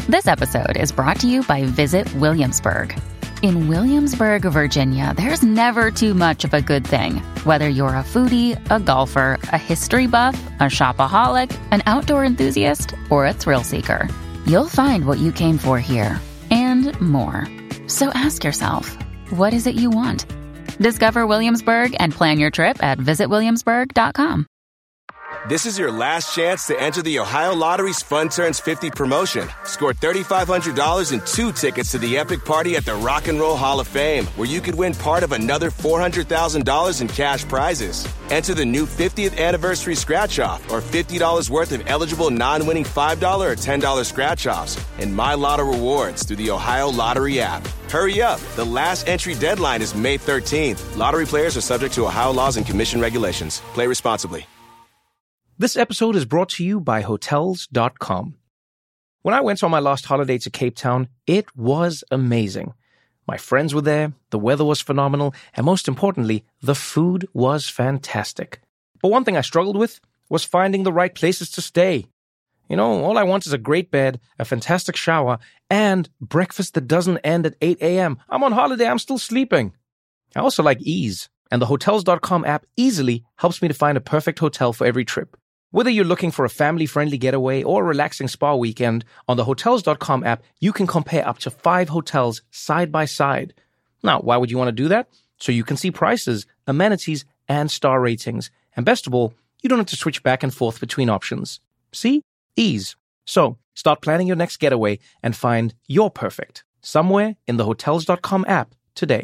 This episode is brought to you by Visit Williamsburg. In Williamsburg, Virginia, there's never too much of a good thing. Whether you're a foodie, a golfer, a history buff, a shopaholic, an outdoor enthusiast, or a thrill seeker, you'll find what you came for here and more. So ask yourself, what is it you want? Discover Williamsburg and plan your trip at visitwilliamsburg.com. This is your last chance to enter the Ohio Lottery's Fun Turns 50 promotion. Score $3,500 and 2 tickets to the epic party at the Rock and Roll Hall of Fame, where you could win part of another $400,000 in cash prizes. Enter the new 50th anniversary scratch-off or $50 worth of eligible non-winning $5 or $10 scratch-offs and My Lotto rewards through the Ohio Lottery app. Hurry up. The last entry deadline is May 13th. Lottery players are subject to Ohio laws and commission regulations. Play responsibly. This episode is brought to you by Hotels.com. When I went on my last holiday to Cape Town, it was amazing. My friends were there, the weather was phenomenal, and most importantly, the food was fantastic. But one thing I struggled with was finding the right places to stay. You know, all I want is a great bed, a fantastic shower, and breakfast that doesn't end at 8 a.m. I'm on holiday, I'm still sleeping. I also like ease, and the Hotels.com app easily helps me to find a perfect hotel for every trip. Whether you're looking for a family-friendly getaway or a relaxing spa weekend, on the Hotels.com app, you can compare up to 5 hotels side by side. Now, why would you want to do that? So you can see prices, amenities, and star ratings. And best of all, you don't have to switch back and forth between options. See? Ease. So, start planning your next getaway and find your perfect somewhere in the Hotels.com app today.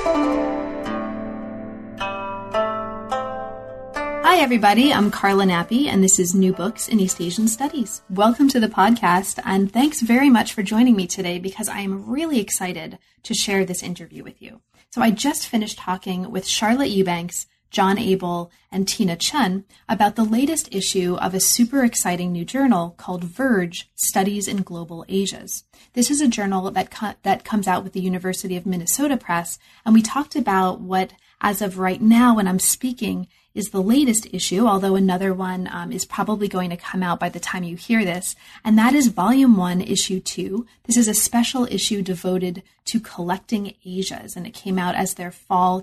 Hi, everybody. I'm Carla Nappi, and this is New Books in East Asian Studies. Welcome to the podcast, and thanks very much for joining me today because I am really excited to share this interview with you. So I just finished talking with Charlotte Eubanks, John Abel, and Tina Chun about the latest issue of a super exciting new journal called Verge, Studies in Global Asias. This is a journal that comes out with the University of Minnesota Press, and we talked about what, as of right now when I'm speaking, is the latest issue, although another one is probably going to come out by the time you hear this, and that is Volume 1, Issue 2. This is a special issue devoted to collecting Asias, and it came out as their fall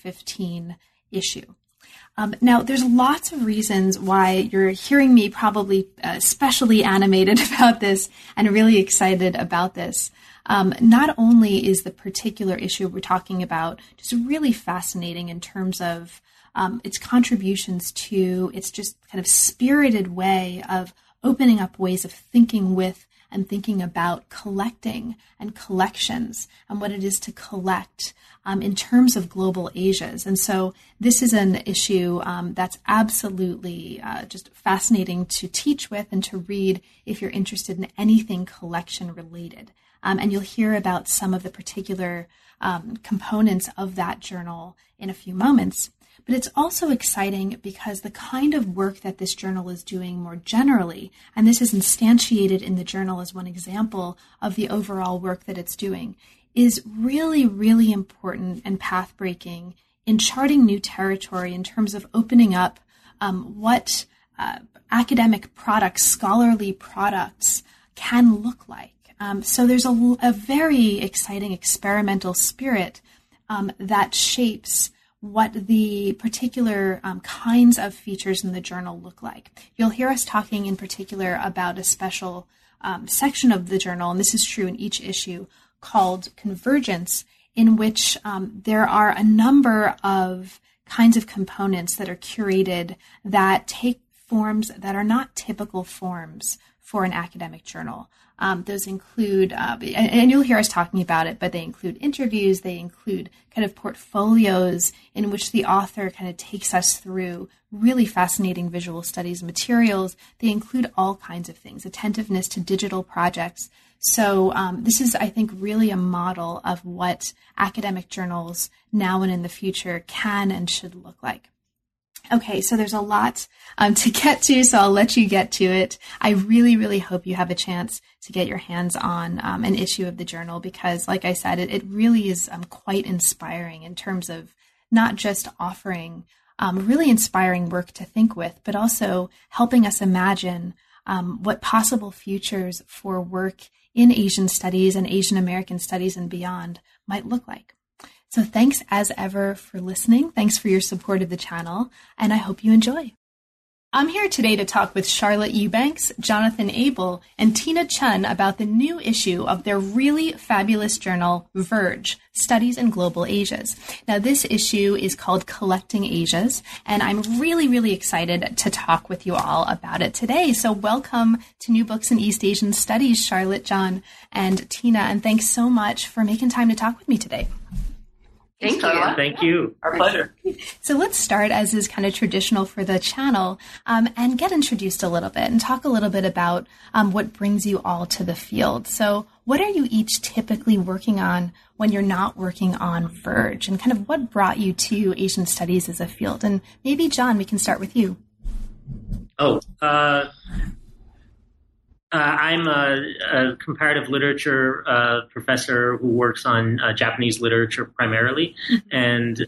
2015 issue. Now, there's lots of reasons why you're hearing me probably especially animated about this and really excited about this. Not only is the particular issue we're talking about just really fascinating in terms of its contributions to its just kind of spirited way of opening up ways of thinking with and thinking about collecting and collections and what it is to collect in terms of global Asias. And so this is an issue that's absolutely just fascinating to teach with and to read if you're interested in anything collection related. And you'll hear about some of the particular components of that journal in a few moments. But it's also exciting because the kind of work that this journal is doing more generally, and this is instantiated in the journal as one example of the overall work that it's doing, is really, really important and path-breaking in charting new territory in terms of opening up what academic products, scholarly products can look like. So there's a very exciting experimental spirit that shapes what the particular kinds of features in the journal look like. You'll hear us talking in particular about a special section of the journal, and this is true in each issue, called Convergence, in which there are a number of kinds of components that are curated that take forms that are not typical forms for an academic journal. Those include, and you'll hear us talking about it, but they include interviews, they include kind of portfolios in which the author kind of takes us through really fascinating visual studies materials. They include all kinds of things, attentiveness to digital projects. So this is, I think, really a model of what academic journals now and in the future can and should look like. Okay, so there's a lot to get to, so I'll let you get to it. I really, really hope you have a chance to get your hands on an issue of the journal because, like I said, it really is quite inspiring in terms of not just offering really inspiring work to think with, but also helping us imagine what possible futures for work in Asian studies and Asian American studies and beyond might look like. So thanks as ever for listening. Thanks for your support of the channel, and I hope you enjoy. I'm here today to talk with Charlotte Eubanks, Jonathan Abel, and Tina Chun about the new issue of their really fabulous journal, Verge, Studies in Global Asias. Now, this issue is called Collecting Asias, and I'm really, really excited to talk with you all about it today. So welcome to New Books in East Asian Studies, Charlotte, John, and Tina, and thanks so much for making time to talk with me today. Thank you. Thank you. Our pleasure. So let's start, as is kind of traditional for the channel, and get introduced a little bit and talk a little bit about what brings you all to the field. So what are you each typically working on when you're not working on Verge, and kind of what brought you to Asian studies as a field? And maybe, John, we can start with you. I'm a comparative literature professor who works on Japanese literature primarily, and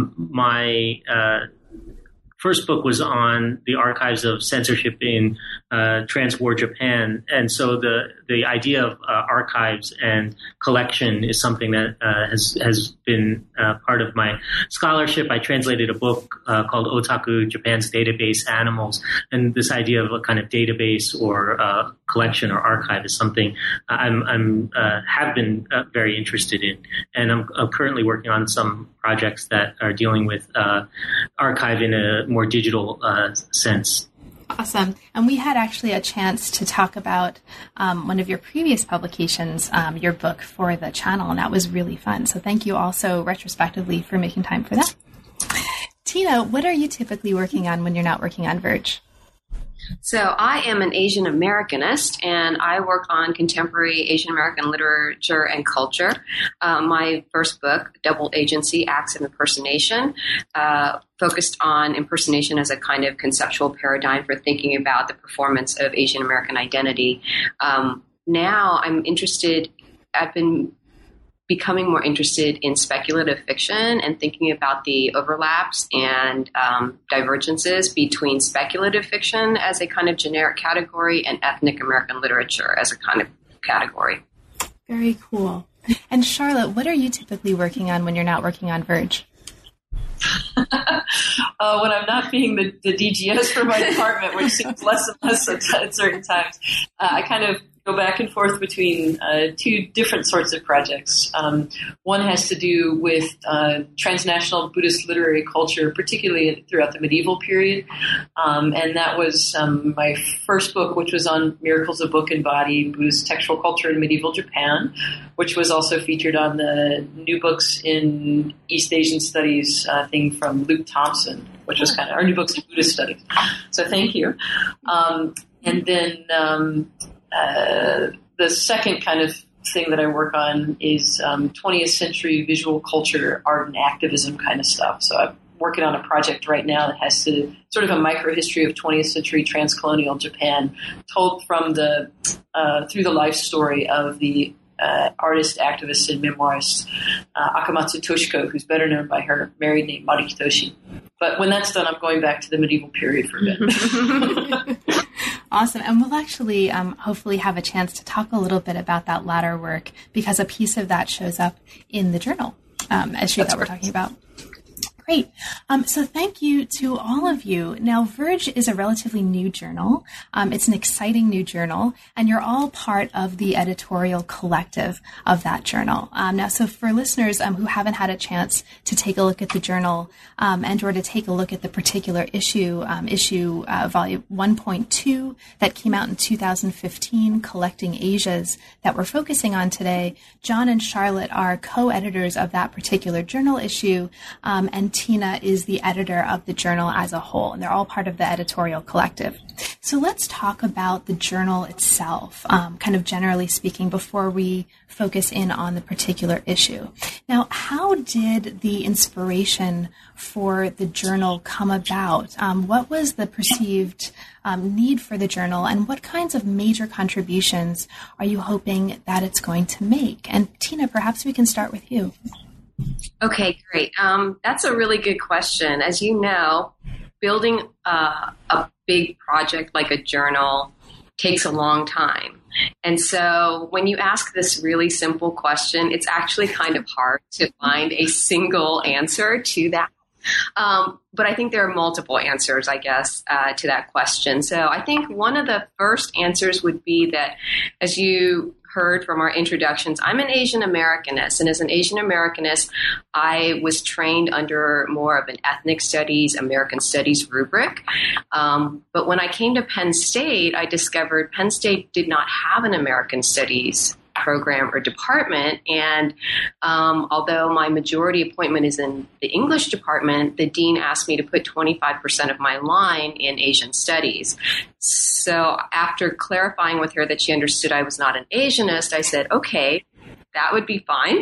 my first book was on the archives of censorship in trans-war Japan, and so the idea of archives and collection is something that has been part of my scholarship. I translated a book called Otaku, Japan's Database Animals, and this idea of a kind of database or collection or archive is something have been very interested in, and I'm currently working on some projects that are dealing with archive in a more digital sense. Awesome. And we had actually a chance to talk about one of your previous publications, your book for the channel, and that was really fun. So thank you also retrospectively for making time for that. Tina, what are you typically working on when you're not working on Verge? So I am an Asian Americanist, and I work on contemporary Asian American literature and culture. My first book, Double Agency, Acts of Impersonation, focused on impersonation as a kind of conceptual paradigm for thinking about the performance of Asian American identity. Now I've been becoming more interested in speculative fiction and thinking about the overlaps and divergences between speculative fiction as a kind of generic category and ethnic American literature as a kind of category. Very cool. And Charlotte, what are you typically working on when you're not working on Verge? When I'm not being the DGS for my department, which seems less and less at certain times, I kind of go back and forth between two different sorts of projects. One has to do with transnational Buddhist literary culture, particularly throughout the medieval period. And that was my first book, which was on Miracles of Book and Body, Buddhist textual culture in medieval Japan, which was also featured on the New Books in East Asian Studies thing from Luke Thompson, which was kind of our New Books in Buddhist Studies. So thank you. And then the second kind of thing that I work on is 20th century visual culture, art, and activism kind of stuff. So I'm working on a project right now that has to sort of a microhistory of 20th century transcolonial Japan, told from through the life story of the artist, activist, and memoirist Akamatsu Toshiko, who's better known by her married name Marikitoshi. But when that's done, I'm going back to the medieval period for a bit. Awesome. And we'll actually hopefully have a chance to talk a little bit about that latter work, because a piece of that shows up in the journal issue that we're talking about. Great. So thank you to all of you. Now, Verge is a relatively new journal. It's an exciting new journal, and you're all part of the editorial collective of that journal. Now, so for listeners who haven't had a chance to take a look at the journal and or to take a look at the particular issue volume 1.2 that came out in 2015, Collecting Asias, that we're focusing on today, John and Charlotte are co-editors of that particular journal issue, and Tina is the editor of the journal as a whole, and they're all part of the editorial collective. So let's talk about the journal itself, kind of generally speaking, before we focus in on the particular issue. Now, how did the inspiration for the journal come about? What was the perceived need for the journal, and what kinds of major contributions are you hoping that it's going to make? And Tina, perhaps we can start with you. Okay, great. That's a really good question. As you know, building a big project like a journal takes a long time. And so when you ask this really simple question, it's actually kind of hard to find a single answer to that. But I think there are multiple answers, I guess, to that question. So I think one of the first answers would be that, as you heard from our introductions, I'm an Asian Americanist. And as an Asian Americanist, I was trained under more of an ethnic studies, American studies rubric. But when I came to Penn State, I discovered Penn State did not have an American studies program or department. And although my majority appointment is in the English department, the dean asked me to put 25% of my line in Asian studies. So after clarifying with her that she understood I was not an Asianist, I said, okay, that would be fine.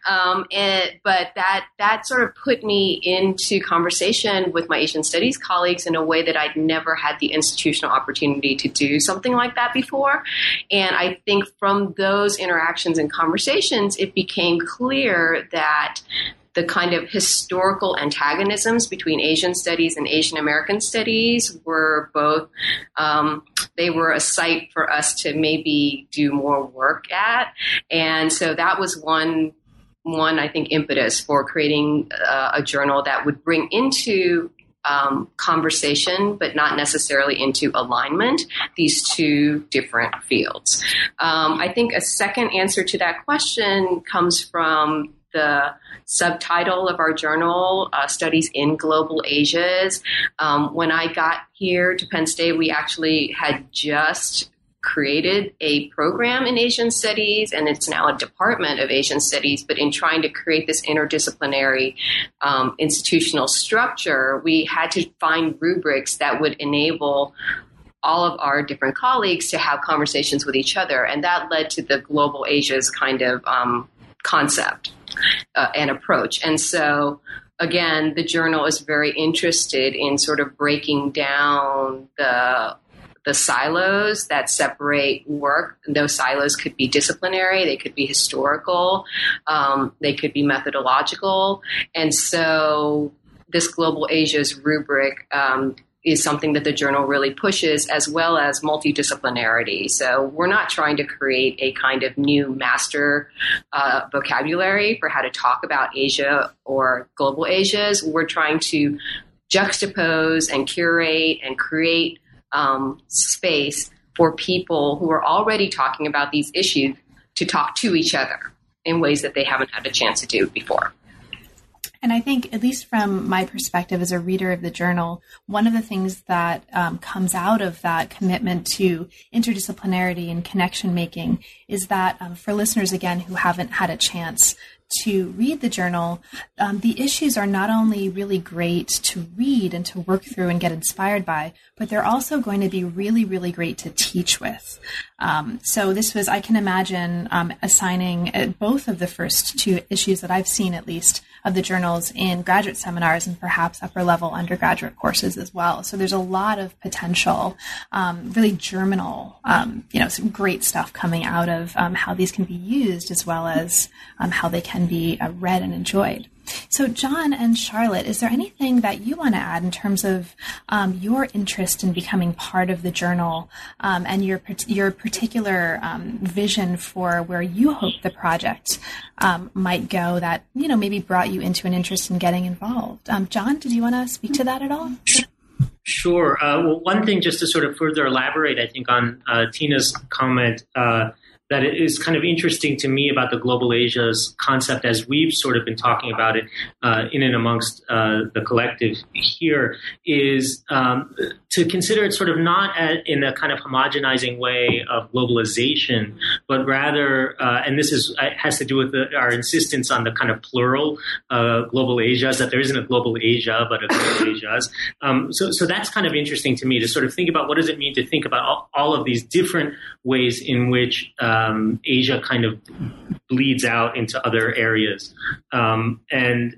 But that sort of put me into conversation with my Asian studies colleagues in a way that I'd never had the institutional opportunity to do something like that before. And I think from those interactions and conversations, it became clear that the kind of historical antagonisms between Asian studies and Asian American studies were both, they were a site for us to maybe do more work at. And so that was one, I think, impetus for creating a journal that would bring into conversation, but not necessarily into alignment, these two different fields. I think a second answer to that question comes from the subtitle of our journal, Studies in Global Asias. When I got here to Penn State, we actually had just created a program in Asian studies, and it's now a department of Asian studies. But in trying to create this interdisciplinary institutional structure, we had to find rubrics that would enable all of our different colleagues to have conversations with each other. And that led to the Global Asias kind of concept and approach. And so, again, the journal is very interested in sort of breaking down the silos that separate work. And those silos could be disciplinary, they could be historical, they could be methodological. And so this Global Asia's rubric is something that the journal really pushes, as well as multidisciplinarity. So we're not trying to create a kind of new master vocabulary for how to talk about Asia or global Asias. We're trying to juxtapose and curate and create space for people who are already talking about these issues to talk to each other in ways that they haven't had a chance to do before. And I think, at least from my perspective as a reader of the journal, one of the things that comes out of that commitment to interdisciplinarity and connection making is that for listeners, again, who haven't had a chance to read the journal, the issues are not only really great to read and to work through and get inspired by, but they're also going to be really, really great to teach with. So this was, I can imagine assigning both of the first two issues that I've seen, at least, of the journals in graduate seminars and perhaps upper level undergraduate courses as well. So there's a lot of potential, really germinal, some great stuff coming out of how these can be used, as well as how they can be read and enjoyed. So John and Charlotte, is there anything that you want to add in terms of your interest in becoming part of the journal and your particular vision for where you hope the project might go that, maybe brought you into an interest in getting involved? John, did you want to speak to that at all? Sure. Well, one thing just to sort of further elaborate, I think, on Tina's comment, that it is kind of interesting to me about the Global Asia's concept as we've sort of been talking about it in and amongst the collective here, is to consider it sort of not in a kind of homogenizing way of globalization, but rather, and this has to do with our insistence on the kind of plural Global Asias, that there isn't a Global Asia, but a Global Asias. So that's kind of interesting to me, to sort of think about what does it mean to think about all of these different ways in which Asia kind of bleeds out into other areas. And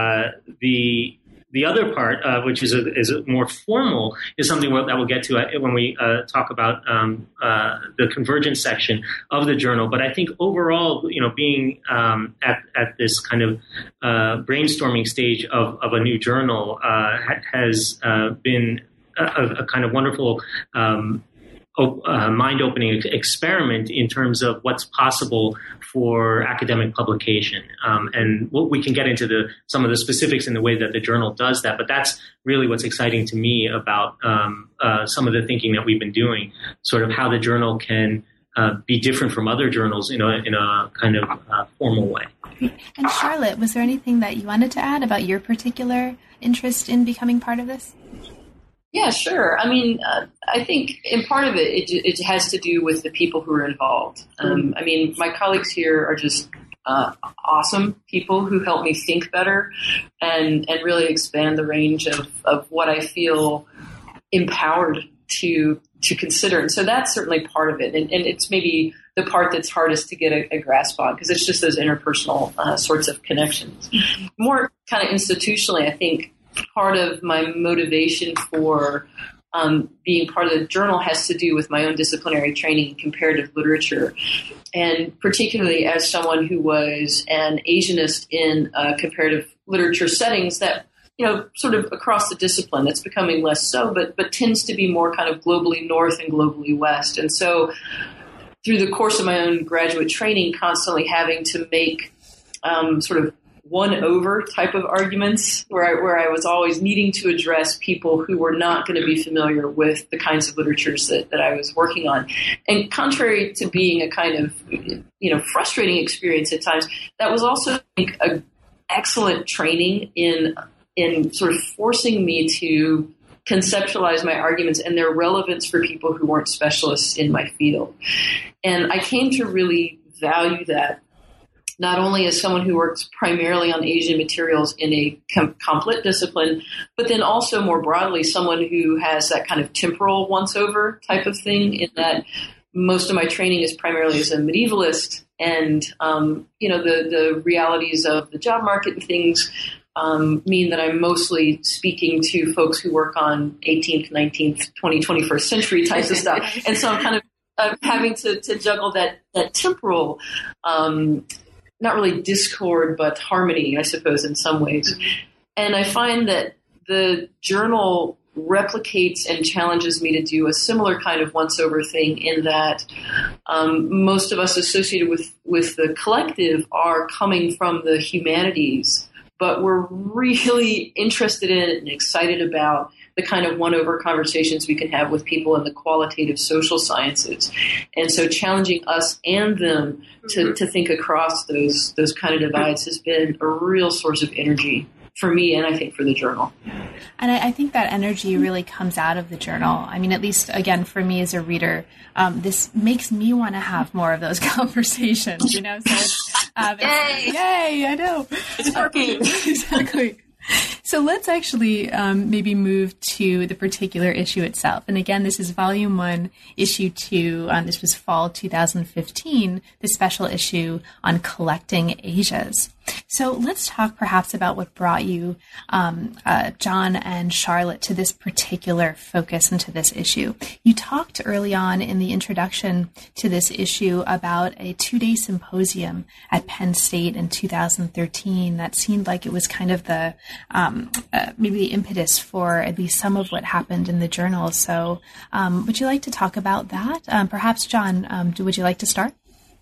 the other part, which is more formal, is something that we'll get to when we talk about the convergence section of the journal. But I think overall, being at this kind of brainstorming stage of a new journal has been a kind of wonderful mind-opening experiment in terms of what's possible for academic publication. And we can get into some of the specifics in the way that the journal does that, but that's really what's exciting to me about some of the thinking that we've been doing, sort of how the journal can be different from other journals in a kind of formal way. And Charlotte, was there anything that you wanted to add about your particular interest in becoming part of this? Yeah, sure. I mean, I think in part of it has to do with the people who are involved. I mean, my colleagues here are just awesome people who help me think better and really expand the range of what I feel empowered to consider. And so that's certainly part of it. And it's maybe the part that's hardest to get a grasp on, because it's just those interpersonal sorts of connections. More kind of institutionally, I think part of my motivation for being part of the journal has to do with my own disciplinary training in comparative literature. And particularly as someone who was an Asianist in comparative literature settings that, sort of across the discipline, that's becoming less so, but tends to be more kind of globally north and globally west. And so through the course of my own graduate training, constantly having to make sort of won-over type of arguments where I was always needing to address people who were not going to be familiar with the kinds of literatures that I was working on. And contrary to being a kind of, frustrating experience at times, that was also an excellent training in sort of forcing me to conceptualize my arguments and their relevance for people who weren't specialists in my field. And I came to really value that, not only as someone who works primarily on Asian materials in a complet discipline, but then also more broadly, someone who has that kind of temporal once-over type of thing, in that most of my training is primarily as a medievalist, and, the realities of the job market and things mean that I'm mostly speaking to folks who work on 18th, 19th, 20th, 21st century types of stuff. And so I'm kind of having to juggle that temporal not really discord, but harmony, I suppose, in some ways. And I find that the journal replicates and challenges me to do a similar kind of once-over thing, in that most of us associated with the collective are coming from the humanities, but we're really interested in and excited about the kind of one-over conversations we can have with people in the qualitative social sciences. And so challenging us and them to think across those kind of divides has been a real source of energy for me, and I think for the journal. And I think that energy really comes out of the journal. I mean, at least, again, for me as a reader, this makes me want to have more of those conversations, So yay, I know. It's working. Exactly. So let's actually maybe move to the particular issue itself. And again, this is Volume 1, Issue 2. This was fall 2015, the special issue on collecting Asias. So let's talk perhaps about what brought you, John and Charlotte, to this particular focus and to this issue. You talked early on in the introduction to this issue about a 2-day symposium at Penn State in 2013 that seemed like it was kind of the maybe the impetus for at least some of what happened in the journal. So would you like to talk about that? Perhaps, John, would you like to start?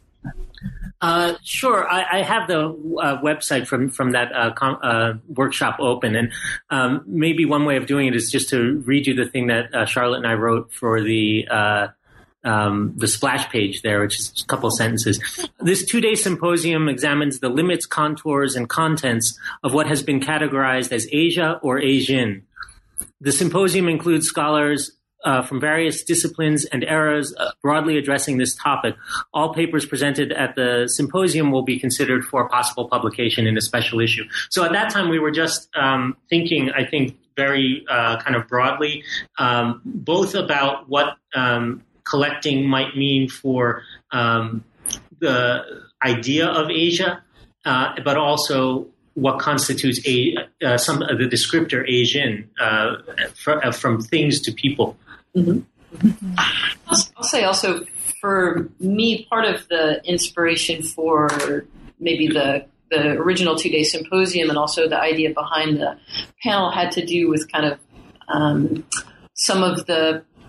Sure. I have the website from that workshop open, and maybe one way of doing it is just to read you the thing that Charlotte and I wrote for the splash page there, which is a couple of sentences. This 2-day symposium examines the limits, contours, and contents of what has been categorized as Asia or Asian. The symposium includes scholars from various disciplines and eras broadly addressing this topic. All papers presented at the symposium will be considered for possible publication in a special issue. So at that time, we were just thinking, I think, very kind of broadly, both about what collecting might mean for the idea of Asia, but also what constitutes some of the descriptor Asian from things to people. Mm-hmm. I'll say also, for me, part of the inspiration for maybe the original 2-day symposium and also the idea behind the panel had to do with kind of some of the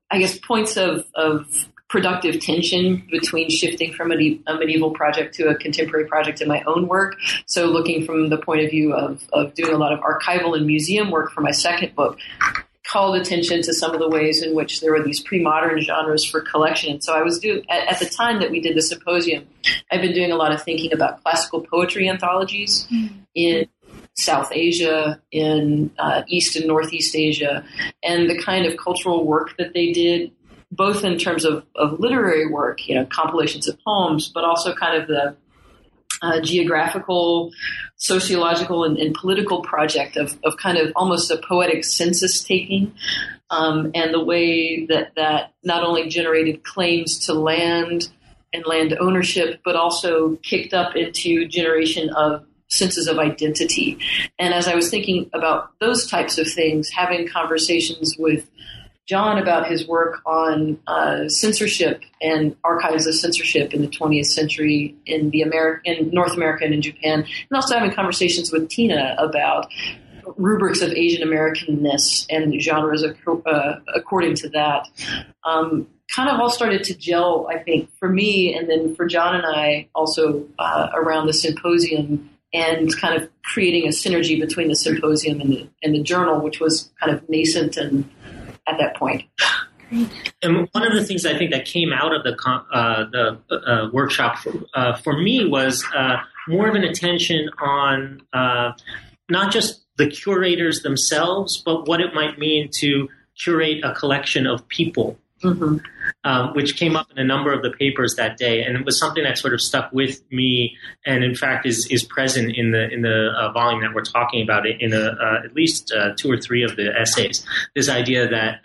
I guess, points of productive tension between shifting from a medieval project to a contemporary project in my own work. So looking from the point of view of doing a lot of archival and museum work for my second book, called attention to some of the ways in which there were these pre-modern genres for collection. And so I was doing, at the time that we did the symposium, I've been doing a lot of thinking about classical poetry anthologies in South Asia, in East and Northeast Asia, and the kind of cultural work that they did, both in terms of literary work, compilations of poems, but also kind of the geographical, sociological, and political project of kind of almost a poetic census taking, and the way that not only generated claims to land and land ownership, but also kicked up into generation of senses of identity. And as I was thinking about those types of things, having conversations with John about his work on censorship and archives of censorship in the 20th century in North America and in Japan, and also having conversations with Tina about rubrics of Asian Americanness and genres according to that, kind of all started to gel, I think, for me, and then for John and I also around the symposium, and kind of creating a synergy between the symposium and the journal, which was kind of nascent and at that point. And one of the things I think that came out of the workshop for me was more of an attention on not just the curators themselves, but what it might mean to curate a collection of people, which came up in a number of the papers that day. And it was something that sort of stuck with me, and in fact is present in the volume that we're talking about, in at least 2 or 3 of the essays. This idea that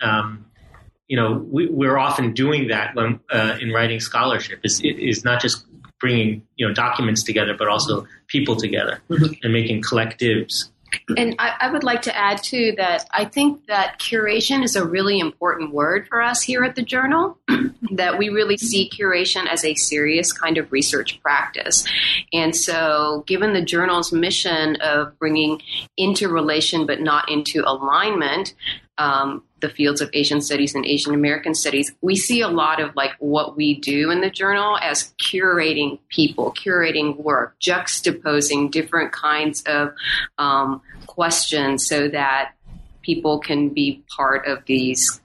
we're often doing that when in writing scholarship is not just bringing documents together, but also people together and making collectives. And I would like to add, too, that I think that curation is a really important word for us here at the Journal, that we really see curation as a serious kind of research practice. And so given the Journal's mission of bringing into relation but not into alignment the fields of Asian studies and Asian American studies, we see a lot of what we do in the Journal as curating people, curating work, juxtaposing different kinds of questions so that people can be part of these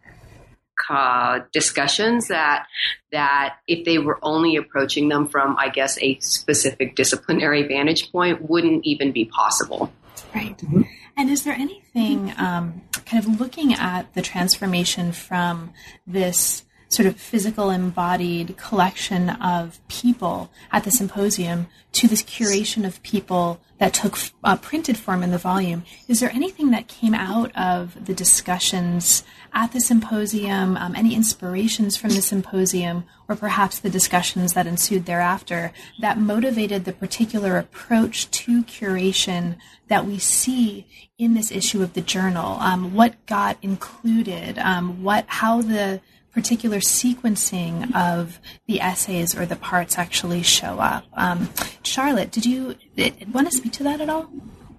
discussions that if they were only approaching them from, I guess, a specific disciplinary vantage point, wouldn't even be possible. Right. And is there anything kind of looking at the transformation from this sort of physical embodied collection of people at the symposium to this curation of people that took printed form in the volume? Is there anything that came out of the discussions at the symposium, any inspirations from the symposium, or perhaps the discussions that ensued thereafter that motivated the particular approach to curation that we see in this issue of the Journal? What got included? How the particular sequencing of the essays or the parts actually show up? Charlotte, did you want to speak to that at all?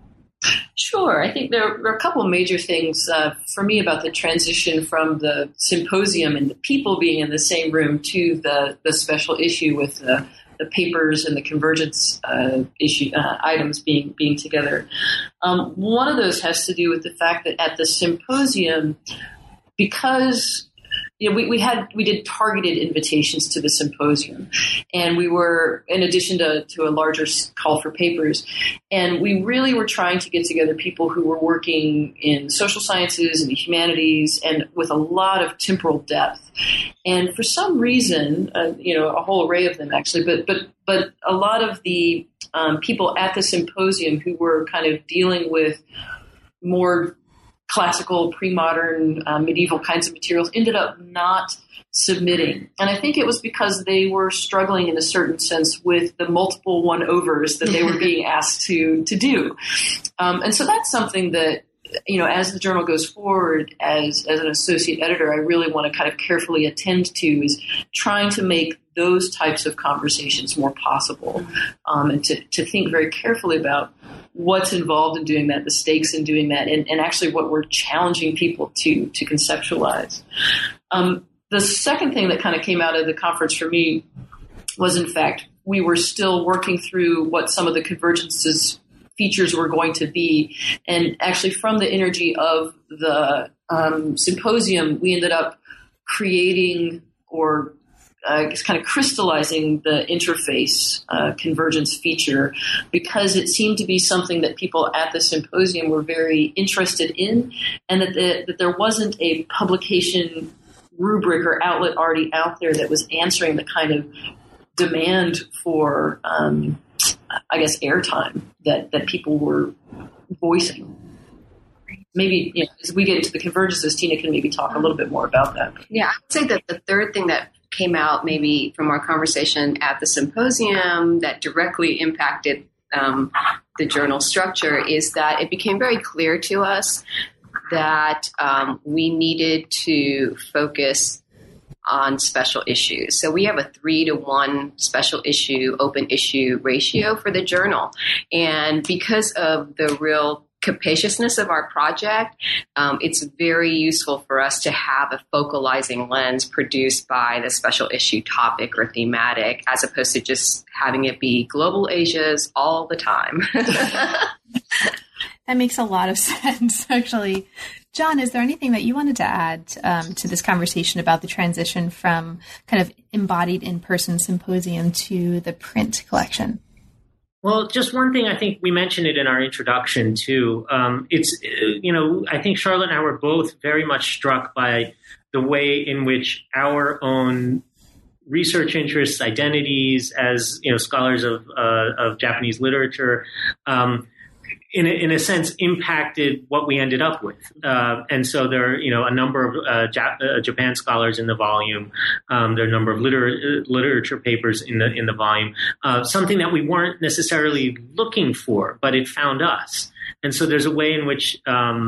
Sure. I think there are a couple of major things for me about the transition from the symposium and the people being in the same room to the special issue with the papers and the convergence issue items being together. One of those has to do with the fact that at the symposium, because we did targeted invitations to the symposium, and we were, in addition to a larger call for papers, and we really were trying to get together people who were working in social sciences and the humanities and with a lot of temporal depth. And for some reason, a whole array of them actually, but a lot of the people at the symposium who were kind of dealing with more classical, pre-modern, medieval kinds of materials ended up not submitting. And I think it was because they were struggling in a certain sense with the multiple one-overs that they were being asked to do. And so that's something that, as the Journal goes forward, as an associate editor, I really want to kind of carefully attend to, is trying to make those types of conversations more possible, and to think very carefully about what's involved in doing that, the stakes in doing that, and actually what we're challenging people to conceptualize. The second thing that kind of came out of the conference for me was, in fact, we were still working through what some of the convergence's features were going to be. And actually, from the energy of the symposium, we ended up creating, or kind of crystallizing, the interface convergence feature, because it seemed to be something that people at the symposium were very interested in, and that there wasn't a publication rubric or outlet already out there that was answering the kind of demand for, airtime that people were voicing. Maybe, as we get into the convergences, Tina can maybe talk a little bit more about that. Yeah, I would say that the third thing that came out maybe from our conversation at the symposium that directly impacted the journal structure is that it became very clear to us that we needed to focus on special issues. So we have a 3-to-1 special issue, open issue ratio for the journal. And because of the real capaciousness of our project, it's very useful for us to have a focalizing lens produced by the special issue topic or thematic, as opposed to just having it be global Asias all the time. That makes a lot of sense, actually. John, is there anything that you wanted to add to this conversation about the transition from kind of embodied in-person symposium to the print collection? Well, just one thing, I think we mentioned it in our introduction too. I think Charlotte and I were both very much struck by the way in which our own research interests, identities as, scholars of Japanese literature, in a sense, impacted what we ended up with. And so there are, a number of Japan scholars in the volume. There are a number of literature papers in the volume. Something that we weren't necessarily looking for, but it found us. And so there's a way in which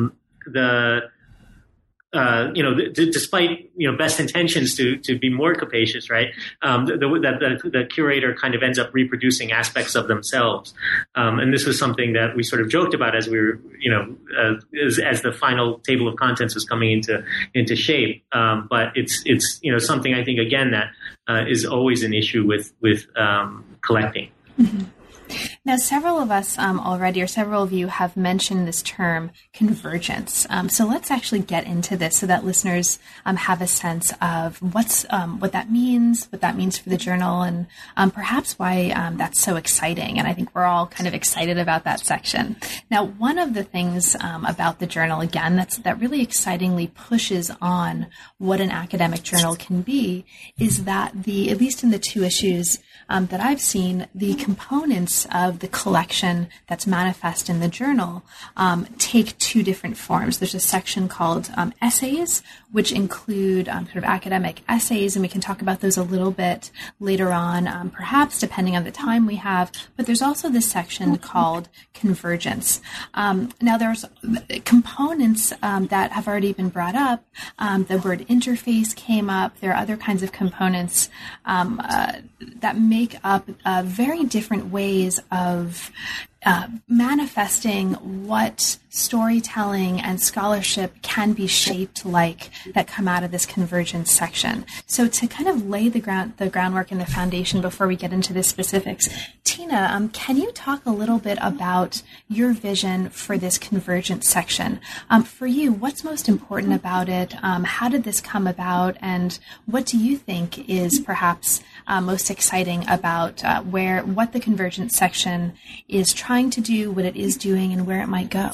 despite best intentions to be more capacious, right? The curator kind of ends up reproducing aspects of themselves, and this was something that we sort of joked about as we were, as the final table of contents was coming into shape. But it's something I think again that is always an issue with collecting. Mm-hmm. Now, several of us already, or several of you have mentioned this term convergence. So let's actually get into this so that listeners have a sense of what that means for the journal, and perhaps why that's so exciting. And I think we're all kind of excited about that section. Now, one of the things about the journal, again, that really excitingly pushes on what an academic journal can be, is that at least in the 2 issues that I've seen, the components of the collection that's manifest in the journal take 2 different forms. There's a section called essays, which include sort of academic essays, and we can talk about those a little bit later on, perhaps depending on the time we have. But there's also this section called convergence. Now, there's components that have already been brought up. The word interface came up. There are other kinds of components that make up very different ways of manifesting what storytelling and scholarship can be shaped like that come out of this convergence section. So to kind of lay the groundwork and the foundation before we get into the specifics, Tina, can you talk a little bit about your vision for this convergence section? For you, what's most important about it? How did this come about? And what do you think is perhaps most exciting about what the convergence section is trying to do, what it is doing, and where it might go?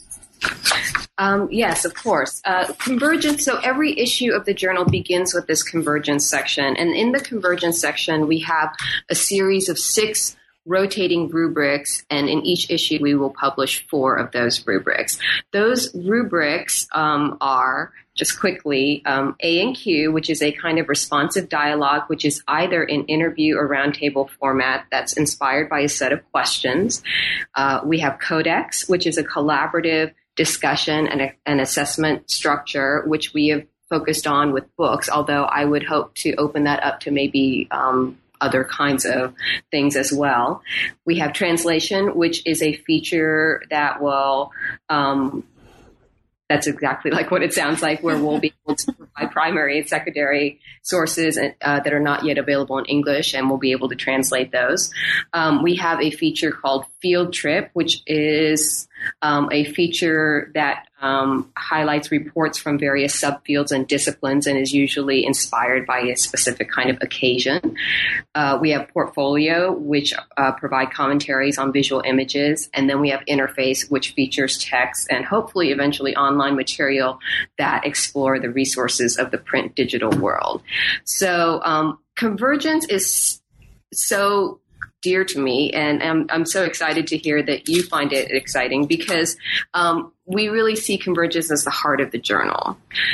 Yes, of course. Convergence. So every issue of the journal begins with this convergence section. And in the convergence section, we have a series of 6 rotating rubrics, and in each issue we will publish 4 of those rubrics. Those rubrics are, just quickly, A and Q, which is a kind of responsive dialogue, which is either an interview or roundtable format that's inspired by a set of questions. We have Codex, which is a collaborative discussion and an assessment structure, which we have focused on with books, although I would hope to open that up to maybe other kinds of things as well. We have translation, which is a feature that will that's exactly like what it sounds like, where we'll be able to provide primary and secondary sources that are not yet available in English, and we'll be able to translate those. We have a feature called Field Trip, which is a feature that highlights reports from various subfields and disciplines and is usually inspired by a specific kind of occasion. We have Portfolio, which provide commentaries on visual images. And then we have Interface, which features text and hopefully eventually online material that explore the resources of the print digital world. So Convergence is so dear to me, and I'm so excited to hear that you find it exciting, because we really see Convergence as the heart of the journal.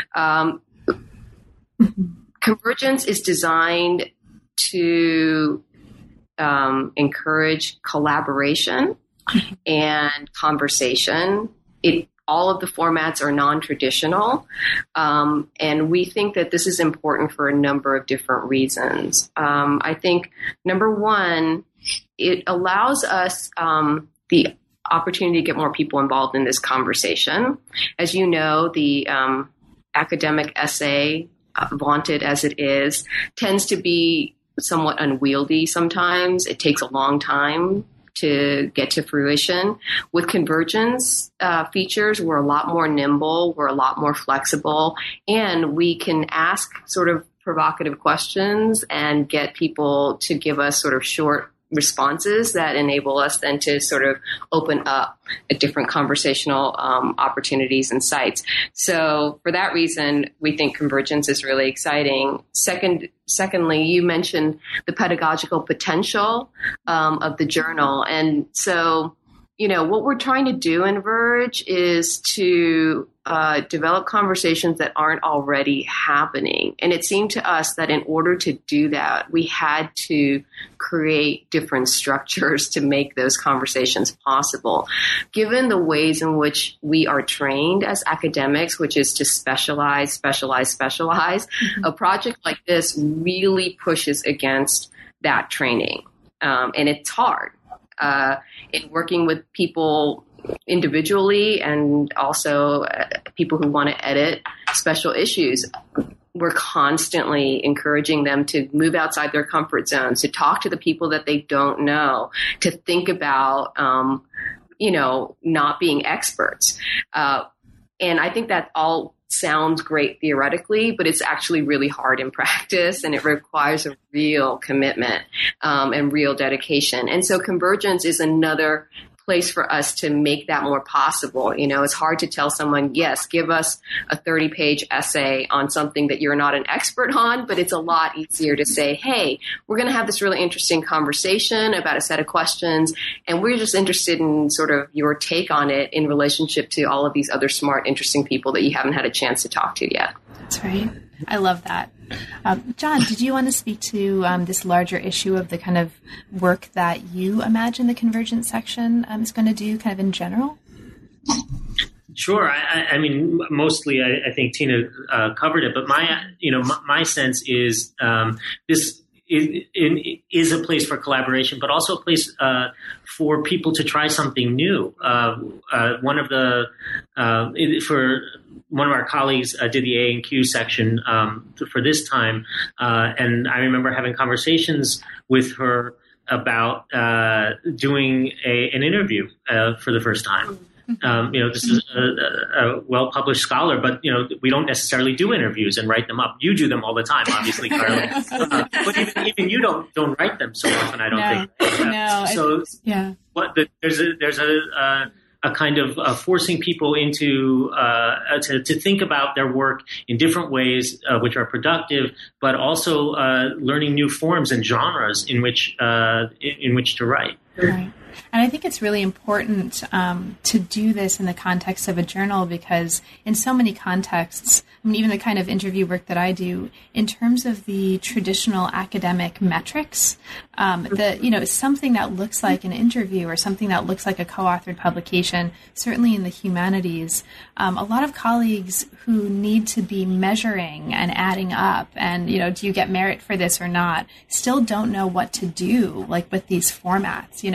Convergence is designed to encourage collaboration and conversation. All of the formats are non-traditional, and we think that this is important for a number of different reasons. I think, number one, it allows us the opportunity to get more people involved in this conversation. As you know, the academic essay, vaunted as it is, tends to be somewhat unwieldy sometimes. It takes a long time to get to fruition. With Convergence features, we're a lot more nimble, we're a lot more flexible, and we can ask sort of provocative questions and get people to give us sort of short responses that enable us then to sort of open up different conversational opportunities and sites. So for that reason, we think Convergence is really exciting. Secondly, you mentioned the pedagogical potential of the journal. And so, what we're trying to do in Verge is to develop conversations that aren't already happening. And it seemed to us that in order to do that, we had to create different structures to make those conversations possible. Given the ways in which we are trained as academics, which is to specialize, a project like this really pushes against that training. And it's hard. In working with people individually and also people who want to edit special issues, we're constantly encouraging them to move outside their comfort zones, to talk to the people that they don't know, to think about, not being experts. And I think that all sounds great theoretically, but it's actually really hard in practice, and it requires a real commitment and real dedication. And so Convergence is another place for us to make that more possible. It's hard to tell someone, yes, give us a 30-page essay on something that you're not an expert on, but it's a lot easier to say, hey, we're going to have this really interesting conversation about a set of questions, and we're just interested in sort of your take on it in relationship to all of these other smart, interesting people that you haven't had a chance to talk to yet. That's right. I love that. John, did you want to speak to this larger issue of the kind of work that you imagine the Convergence section is going to do kind of in general? Sure. I mean, mostly I think Tina covered it, but my sense is this is a place for collaboration, but also a place for people to try something new. One of our colleagues did the A&Q section for this time, and I remember having conversations with her about doing an interview for the first time. This is a well-published scholar, but, we don't necessarily do interviews and write them up. You do them all the time, obviously, Carla. But even you don't write them so often, I don't think. No. So there's a kind of forcing people into to think about their work in different ways, which are productive, but also learning new forms and genres in which to write. Right. And I think it's really important to do this in the context of a journal, because in so many contexts, even the kind of interview work that I do, in terms of the traditional academic metrics, something that looks like an interview or something that looks like a co-authored publication, certainly in the humanities, a lot of colleagues who need to be measuring and adding up and, do you get merit for this or not, still don't know what to do, like with these formats, like what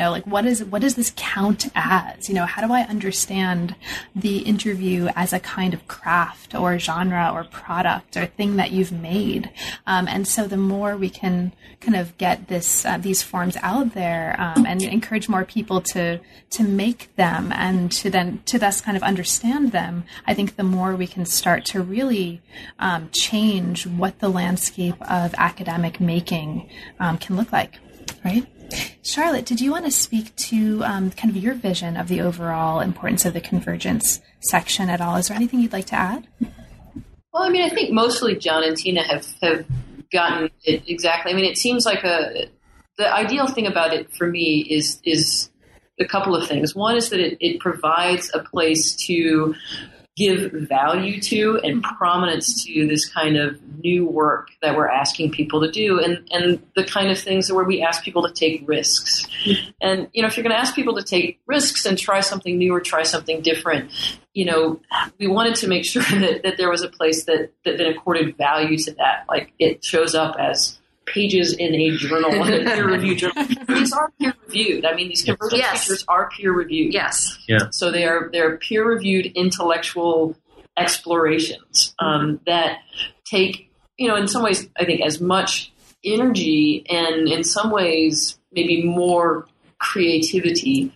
does this count as? How do I understand the interview as a kind of craft or genre or product or thing that you've made? And so the more we can kind of get these forms out there and encourage more people to make them and to thus kind of understand them, I think the more we can start to really change what the landscape of academic making can look like, right? Charlotte, did you want to speak to kind of your vision of the overall importance of the convergence section at all? Is there anything you'd like to add? Well, I think mostly John and Tina have gotten it exactly. It seems like the ideal thing about it for me is a couple of things. One is that it provides a place to give value to and prominence to this kind of new work that we're asking people to do, and the kind of things where we ask people to take risks. And, if you're going to ask people to take risks and try something new or try something different, we wanted to make sure that there was a place that accorded value to that. Like it shows up as pages in a journal, a peer-reviewed journal. These are peer-reviewed. These convergence features are peer-reviewed. Yes. Yeah. So they're peer-reviewed intellectual explorations that take, in some ways, I think, as much energy and in some ways maybe more creativity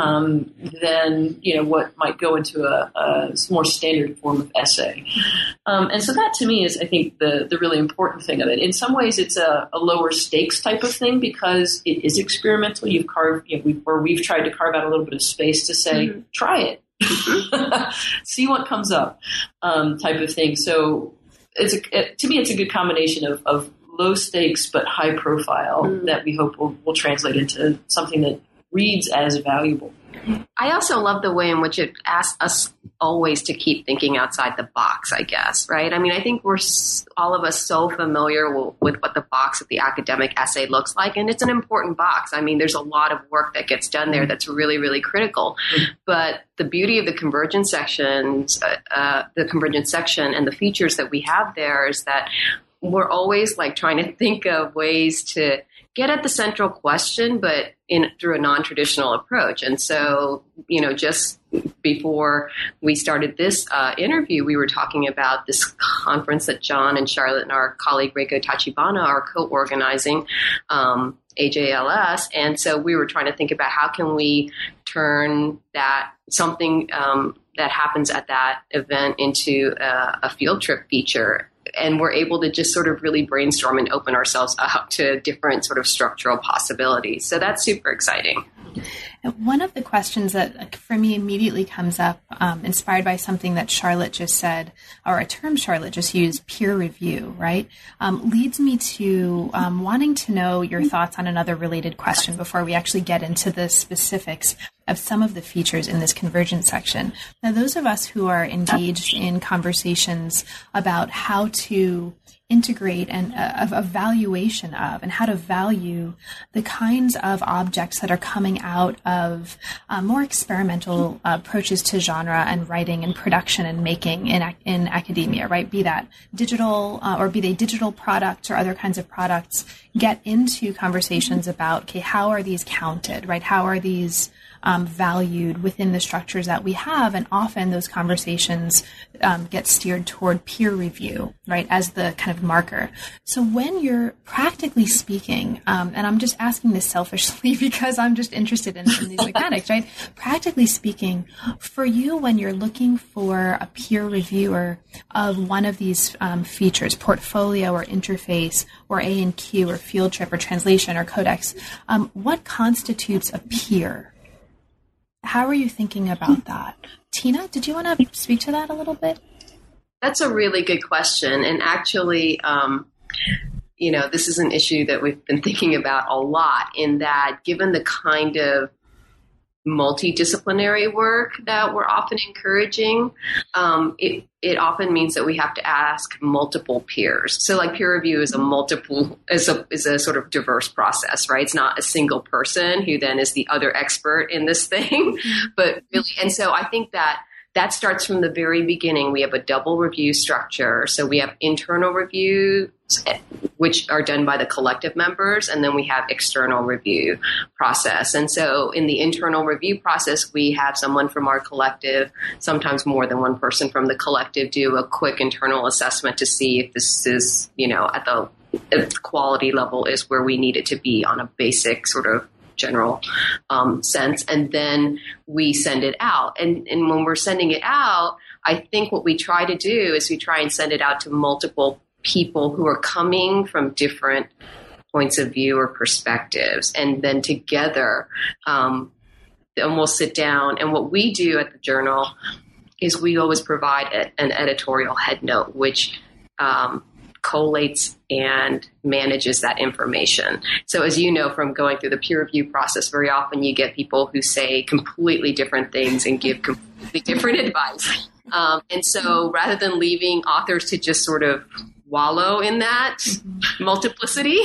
than what might go into a more standard form of essay. And so that to me is, I think, the really important thing of it. In some ways, it's a lower stakes type of thing because it is experimental. We've tried to carve out a little bit of space to say, try it, see what comes up, type of thing. So to me, it's a good combination of low stakes but high profile that we hope will translate into something that reads as valuable. I also love the way in which it asks us always to keep thinking outside the box, I guess, right? I think we're all of us so familiar with what the box of the academic essay looks like, and it's an important box. There's a lot of work that gets done there that's really, really critical. But the beauty of the convergence section and the features that we have there is that we're always trying to think of ways to get at the central question, but through a non-traditional approach. And so, just before we started this interview, we were talking about this conference that John and Charlotte and our colleague Reiko Tachibana are co-organizing, AJLS. And so we were trying to think about how can we turn that something that happens at that event into a field trip feature. And we're able to just sort of really brainstorm and open ourselves up to different sort of structural possibilities. So that's super exciting. One of the questions that for me immediately comes up, inspired by something that Charlotte just said, or a term Charlotte just used, peer review, right? Leads me to wanting to know your thoughts on another related question before we actually get into the specifics of some of the features in this convergence section. Now, those of us who are engaged in conversations about how to integrate and evaluation of and how to value the kinds of objects that are coming out of more experimental approaches to genre and writing and production and making in academia, right? Be that digital or be they digital products or other kinds of products, get into conversations about, okay, how are these counted, right? How are these valued within the structures that we have? And often those conversations get steered toward peer review, right, as the kind of marker. So when you're practically speaking, and I'm just asking this selfishly because I'm just interested in these mechanics, right? Practically speaking, for you, when you're looking for a peer reviewer of one of these features, portfolio or interface or A&Q or field trip or translation or codex, what constitutes a peer? How are you thinking about that? Tina, did you want to speak to that a little bit? That's a really good question. And actually, this is an issue that we've been thinking about a lot, in that given the kind of multidisciplinary work that we're often encouraging, it often means that we have to ask multiple peers. So like peer review is a sort of diverse process, right? It's not a single person who then is the other expert in this thing, but really, and so I think that that starts from the very beginning. We have a double review structure. So we have internal reviews, which are done by the collective members, and then we have external review process. And so in the internal review process, we have someone from our collective, sometimes more than one person from the collective, do a quick internal assessment to see if this is, at the quality level is where we need it to be on a basic sort of general sense. And then we send it out. And when we're sending it out, I think what we try to do is we try and send it out to multiple people who are coming from different points of view or perspectives. And then together, then we'll sit down. And what we do at the Journal is we always provide an editorial head note, which collates and manages that information. So as you know from going through the peer review process, very often you get people who say completely different things and give completely different advice. And so rather than leaving authors to just sort of wallow in that multiplicity,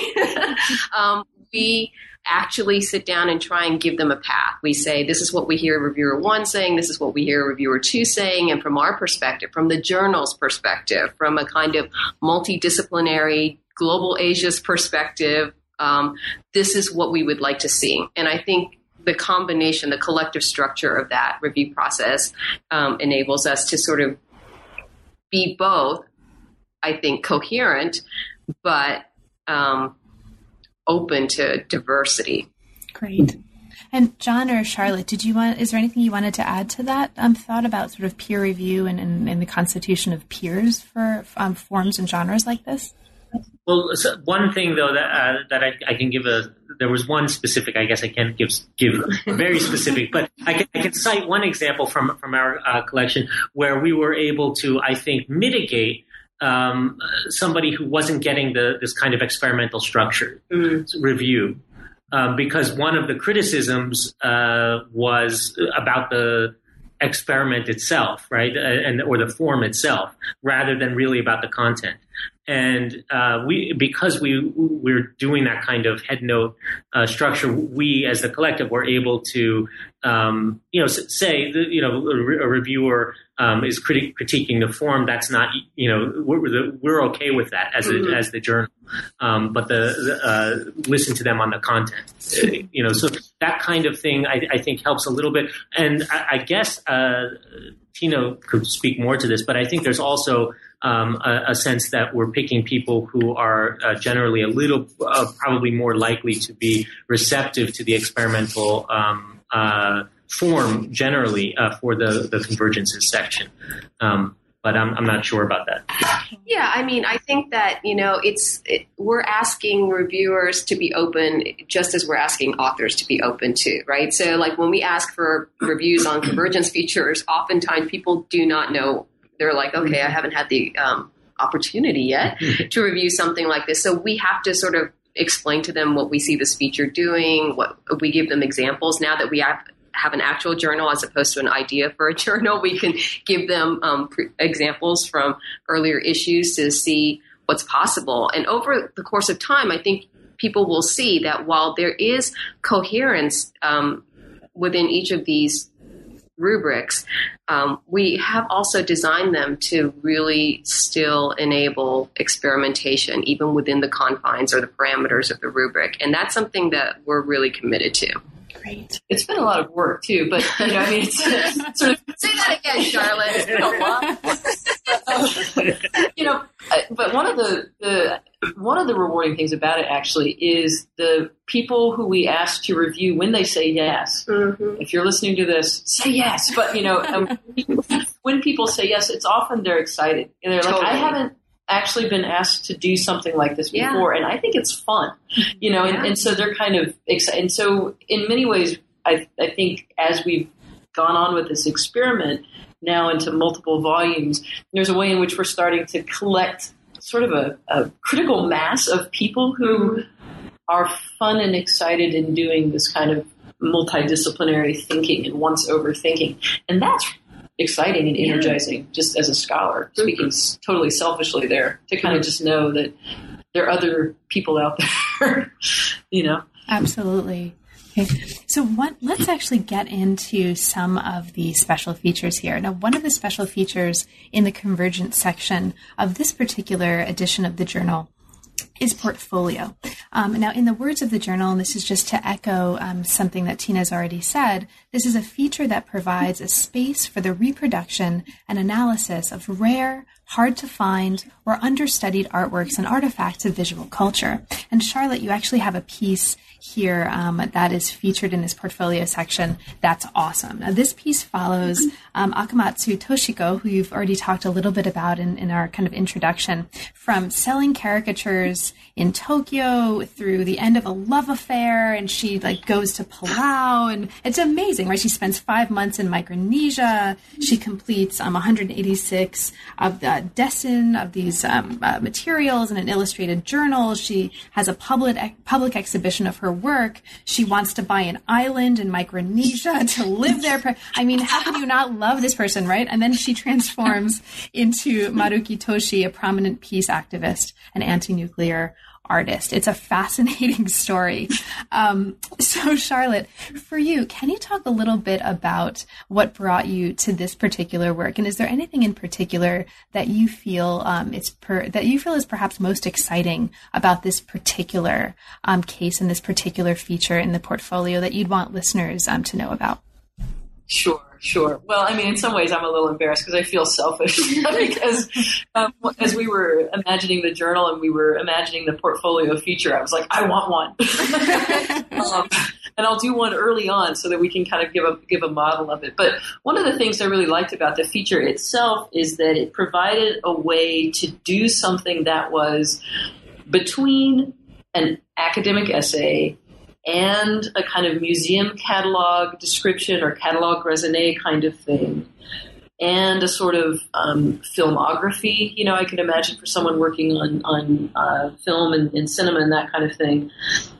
we actually sit down and try and give them a path. We say, this is what we hear reviewer 1 saying, this is what we hear reviewer 2 saying, and from our perspective, from the Journal's perspective, from a kind of multidisciplinary Global Asia's perspective, this is what we would like to see. And I think the combination, the collective structure of that review process enables us to sort of be both, I think, coherent, but open to diversity. Great. And John or Charlotte, is there anything you wanted to add to that thought about sort of peer review and the constitution of peers for forms and genres like this? Well, so one thing though that I can give there was one specific, I guess I can't give very specific, but I can cite one example from our collection where we were able to, I think, mitigate somebody who wasn't getting this kind of experimental structure review, because one of the criticisms was about the experiment itself, right, or the form itself, rather than really about the content. And because we're doing that kind of head note structure, we as the collective were able to, say, a reviewer is critiquing the form. That's not, we're okay with that as the Journal, but listen to them on the content. So that kind of thing I think helps a little bit. And I guess Tino could speak more to this, but I think there's also a sense that we're picking people who are generally a little, probably more likely to be receptive to the experimental form generally for the convergences section. But I'm not sure about that. Yeah, I mean, I think that, we're asking reviewers to be open just as we're asking authors to be open to, right? So like when we ask for reviews on convergence features, oftentimes people do not know. They're like, okay, I haven't had the opportunity yet to review something like this. So we have to sort of explain to them what we see this feature doing, what we give them examples. Now that we have an actual journal as opposed to an idea for a journal, we can give them examples from earlier issues to see what's possible. And over the course of time, I think people will see that while there is coherence within each of these rubrics, we have also designed them to really still enable experimentation, even within the confines or the parameters of the rubric. And that's something that we're really committed to. Great. It's been a lot of work too, but it's sort of say that again, Charlotte. It's been a lot. But one of the rewarding things about it actually is the people who we ask to review when they say yes. Mm-hmm. If you're listening to this, say yes. But when people say yes, it's often they're excited and they're like, I haven't actually been asked to do something like this before, and I think it's fun, and so they're kind of excited. And so in many ways, I think as we've gone on with this experiment now into multiple volumes, there's a way in which we're starting to collect sort of a critical mass of people who are fun and excited in doing this kind of multidisciplinary thinking and once overthinking. And that's exciting and energizing, just as a scholar, speaking totally selfishly there, to kind of just know that there are other people out there, Absolutely. Okay. So let's actually get into some of the special features here. Now, one of the special features in the Convergence section of this particular edition of the journal is portfolio. Now, in the words of the journal, and this is just to echo something that Tina's already said, this is a feature that provides a space for the reproduction and analysis of rare, hard to find, or understudied artworks and artifacts of visual culture. And Charlotte, you actually have a piece here that is featured in this portfolio section. That's awesome. Now, this piece follows Akamatsu Toshiko, who you've already talked a little bit about in our kind of introduction, from selling caricatures in Tokyo through the end of a love affair, and she goes to Palau, and it's amazing, right? She spends 5 months in Micronesia. She completes 186 of the desin of these materials in an illustrated journal. She has a public exhibition of her work. She wants to buy an island in Micronesia to live there. I mean, how can you not love this person, right? And then she transforms into Maruki Toshi, a prominent peace activist and anti-nuclear artist. It's a fascinating story. So Charlotte, for you, can you talk a little bit about what brought you to this particular work? And is there anything in particular that you feel is perhaps most exciting about this particular case and this particular feature in the portfolio that you'd want listeners to know about? Sure. Well, I mean, in some ways I'm a little embarrassed because I feel selfish because as we were imagining the journal and we were imagining the portfolio feature, I was like, I want one. And I'll do one early on so that we can kind of give a model of it. But one of the things I really liked about the feature itself is that it provided a way to do something that was between an academic essay and a kind of museum catalog description or catalog raisonné kind of thing, and a sort of filmography. You know, I could imagine for someone working on film and cinema and that kind of thing,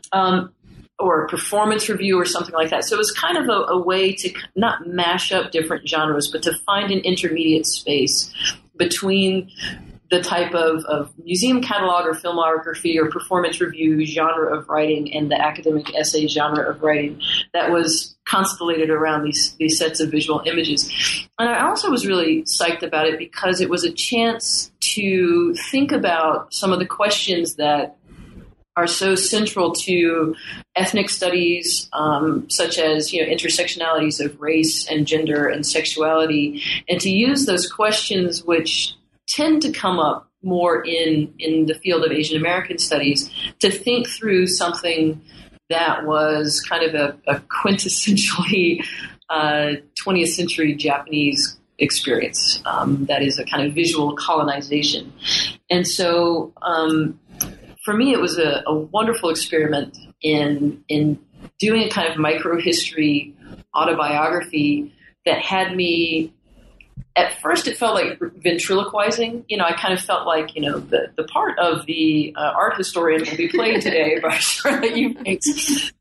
or a performance review or something like that. So it was kind of a way to not mash up different genres, but to find an intermediate space between the type of museum catalog or filmography or performance review genre of writing and the academic essay genre of writing that was constellated around these sets of visual images. And I also was really psyched about it because it was a chance to think about some of the questions that are so central to ethnic studies, such as, intersectionalities of race and gender and sexuality, and to use those questions which tend to come up more in the field of Asian American studies, to think through something that was kind of a quintessentially 20th century Japanese experience, that is a kind of visual colonization. And so for me, it was a wonderful experiment in doing a kind of microhistory autobiography that had me. At first, it felt like ventriloquizing. I kind of felt like, the part of the art historian will be played today by Charlotte Eubanks,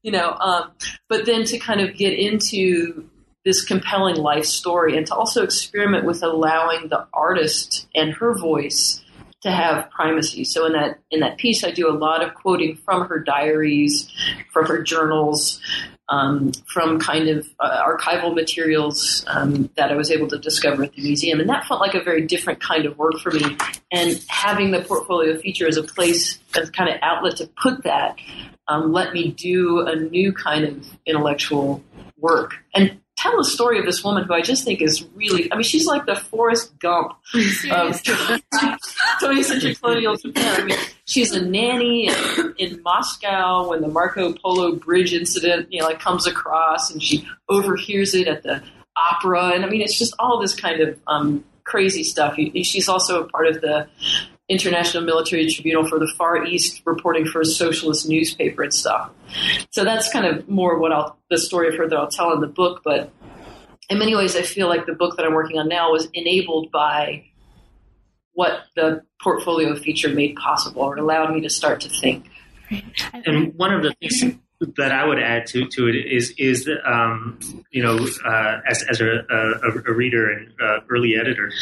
but then to kind of get into this compelling life story and to also experiment with allowing the artist and her voice to have primacy. So in that piece, I do a lot of quoting from her diaries, from her journals, from kind of archival materials that I was able to discover at the museum. And that felt like a very different kind of work for me. And having the portfolio feature as a place, as kind of outlet to put that, let me do a new kind of intellectual work. And tell the story of this woman who I just think is really, she's like the Forrest Gump of 20th century colonial Japan. She's a nanny in Moscow when the Marco Polo Bridge incident, comes across, and she overhears it at the opera. And it's just all this kind of crazy stuff. She's also a part of the International Military Tribunal for the Far East, reporting for a socialist newspaper and stuff. So that's kind of more the story of her that I'll tell in the book. But in many ways, I feel like the book that I'm working on now was enabled by what the portfolio feature made possible, or allowed me to start to think. And one of the things that I would add to it is as a reader and early editor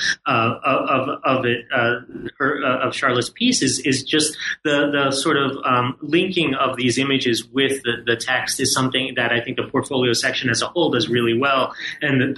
of Charlotte's piece is just the sort of linking of these images with the text is something that I think the portfolio section as a whole does really well. And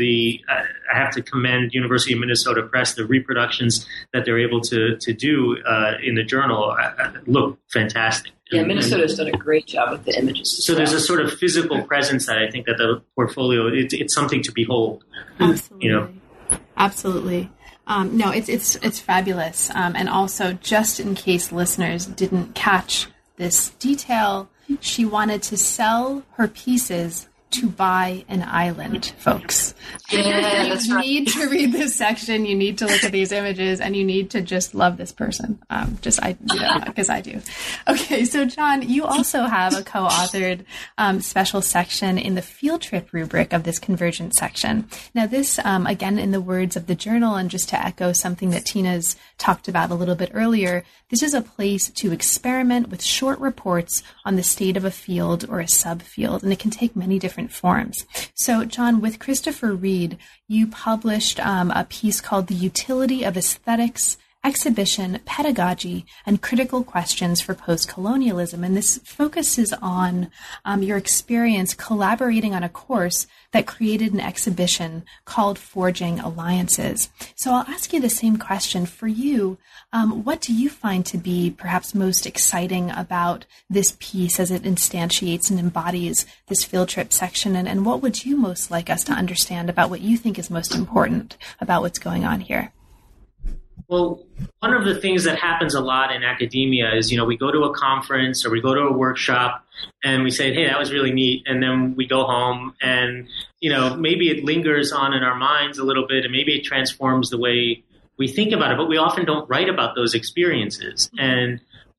I have to commend University of Minnesota Press, the reproductions that they're able to do in the journal look fantastic. Yeah, Minnesota's done a great job with the images. So there's a sort of physical presence that I think that the portfolio, it's something to behold. Absolutely. Absolutely. No, it's fabulous. And also, just in case listeners didn't catch this detail, she wanted to sell her pieces to buy an island, folks. Yeah, that's right. You need to read this section. You need to look at these images, and you need to just love this person. Because I do. Okay, so John, you also have a co-authored special section in the field trip rubric of this Convergence section. Now, this again, in the words of the journal, and just to echo something that Tina's talked about a little bit earlier, this is a place to experiment with short reports on the state of a field or a subfield, and it can take many different forms. So, John, with Christopher Reid, you published a piece called The Utility of Aesthetics, Exhibition, Pedagogy, and Critical Questions for Post-Colonialism. And this focuses on your experience collaborating on a course that created an exhibition called Forging Alliances. So I'll ask you the same question for you. What do you find to be perhaps most exciting about this piece as it instantiates and embodies this field trip section? And what would you most like us to understand about what you think is most important about what's going on here? Well, one of the things that happens a lot in academia is, we go to a conference or we go to a workshop and we say, hey, that was really neat. And then we go home and, maybe it lingers on in our minds a little bit and maybe it transforms the way we think about it. But we often don't write about those experiences. And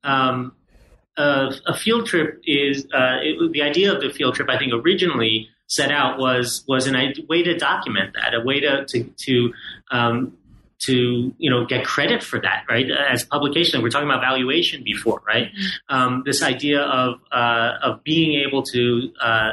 a field trip is the idea of the field trip, I think, originally set out was a way to document that, a way to get credit for that, right? As publication, we're talking about valuation before, right? This idea of being able to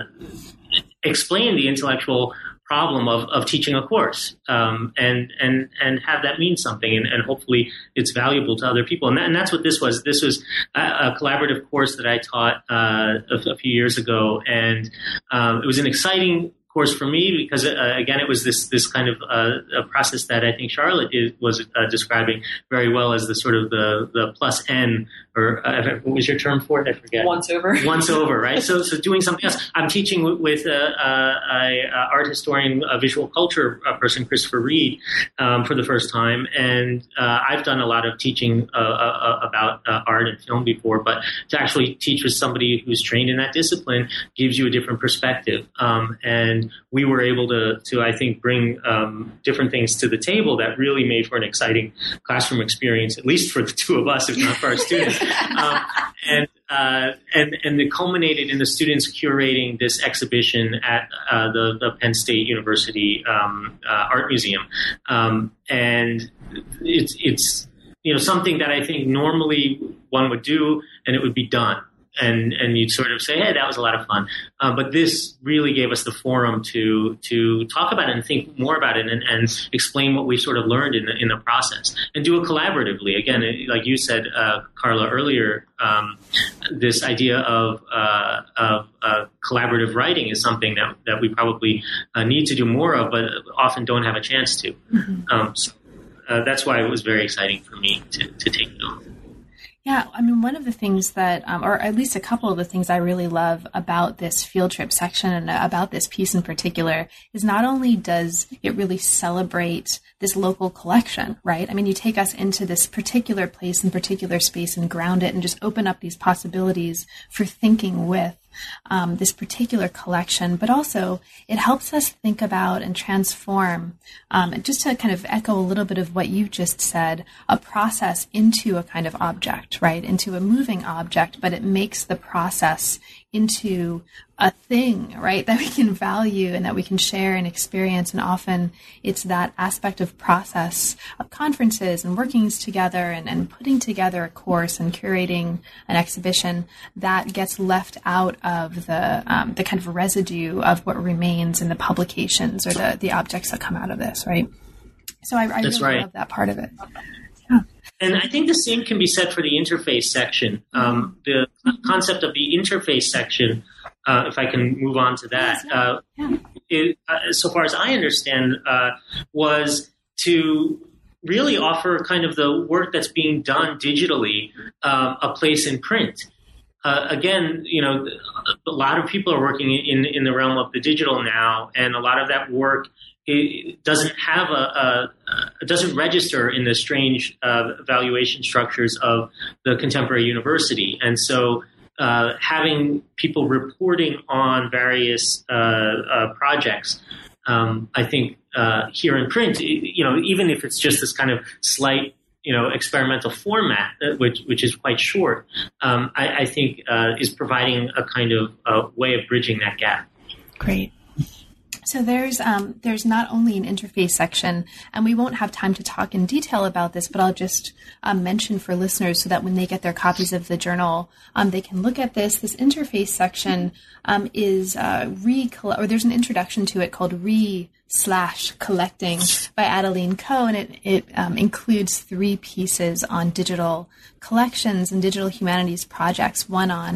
explain the intellectual problem of teaching a course, and have that mean something, and hopefully it's valuable to other people. And that's what this was. This was a collaborative course that I taught a few years ago, and it was an exciting course for me because again, it was this kind of a process that I think Charlotte was describing very well as the sort of the plus N, or what was your term for it? I forget. Once over, right? So doing something else. I'm teaching with a art historian, a visual culture person, Christopher Reid, for the first time, and I've done a lot of teaching about art and film before, but to actually teach with somebody who's trained in that discipline gives you a different perspective, and we were able to I think, bring different things to the table that really made for an exciting classroom experience, at least for the two of us, if not for our students. And it culminated in the students curating this exhibition at the Penn State University Art Museum, and it's something that I think normally one would do and it would be done. And you'd sort of say, hey, that was a lot of fun. But this really gave us the forum to talk about it and think more about it and explain what we sort of learned in the process and do it collaboratively. Again, like you said, Carla, earlier, this idea of collaborative writing is something that we probably need to do more of, but often don't have a chance to. Mm-hmm. So that's why it was very exciting for me to take it on. Yeah, I mean, one of the things that, or at least a couple of the things I really love about this field trip section and about this piece in particular is not only does it really celebrate this local collection, right? I mean, you take us into this particular place and particular space and ground it and just open up these possibilities for thinking with this particular collection, but also it helps us think about and transform, just to kind of echo a little bit of what you just said, a process into a kind of object, right? Into a moving object, but it makes the process into a thing, right, that we can value and that we can share and experience. And often it's that aspect of process of conferences and workings together and putting together a course and curating an exhibition that gets left out of the kind of residue of what remains in the publications or the objects that come out of this, right? So I really love that part of it. Yeah. And I think the same can be said for the interface section. The concept of the interface section, if I can move on to that, so far as I understand, was to really offer kind of the work that's being done digitally a place in print. Again, a lot of people are working in the realm of the digital now, and a lot of that work it doesn't have it doesn't register in the strange valuation structures of the contemporary university. And so having people reporting on various projects, I think here in print, even if it's just this kind of slight experimental format, which is quite short, I think is providing a kind of way of bridging that gap. Great. So there's not only an interface section, and we won't have time to talk in detail about this, but I'll just mention for listeners so that when they get their copies of the journal, they can look at this. This interface section is there's an introduction to it called Re/Collecting by Adeline Coe, and it includes 3 pieces on digital collections and digital humanities projects. One on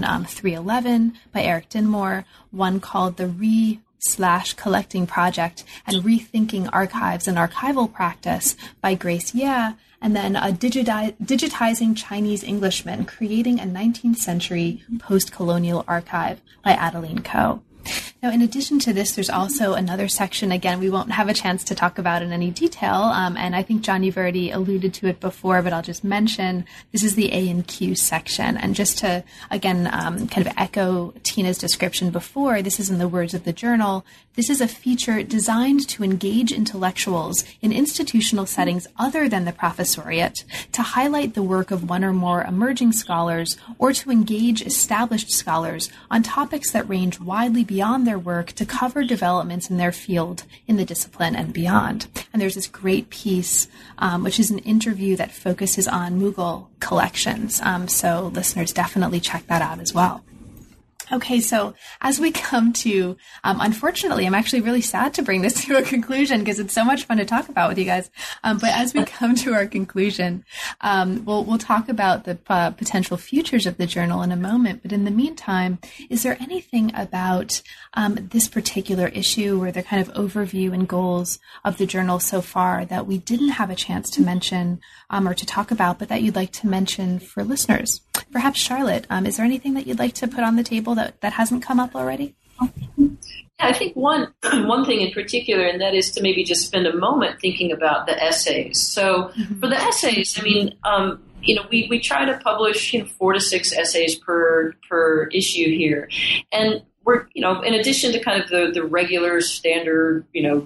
311 by Eric Dinmore, one called the Re/Collecting Project and Rethinking Archives and Archival Practice by Grace Ye, and then a Digitizing Chinese Englishmen, Creating a 19th Century Post-Colonial Archive by Adeline Coe. Now, in addition to this, there's also another section, again, we won't have a chance to talk about in any detail, and I think, John, you've already alluded to it before, but I'll just mention, this is the A&Q section. And just to, again, kind of echo Tina's description before, this is in the words of the journal, this is a feature designed to engage intellectuals in institutional settings other than the professoriate, to highlight the work of one or more emerging scholars, or to engage established scholars on topics that range widely beyond their work to cover developments in their field, in the discipline, and beyond. And there's this great piece, which is an interview that focuses on Mughal collections. So listeners, definitely check that out as well. Okay, so as we come to, unfortunately, I'm actually really sad to bring this to a conclusion because it's so much fun to talk about with you guys. But as we come to our conclusion, we'll talk about the potential futures of the journal in a moment. But in the meantime, is there anything about this particular issue or the kind of overview and goals of the journal so far that we didn't have a chance to mention or to talk about, but that you'd like to mention for listeners? Perhaps Charlotte, is there anything that you'd like to put on the table that hasn't come up already? Yeah, I think one thing in particular, and that is to maybe just spend a moment thinking about the essays. So for the essays, I mean, we try to publish 4 to 6 essays per issue here, and we're, in addition to kind of the regular standard,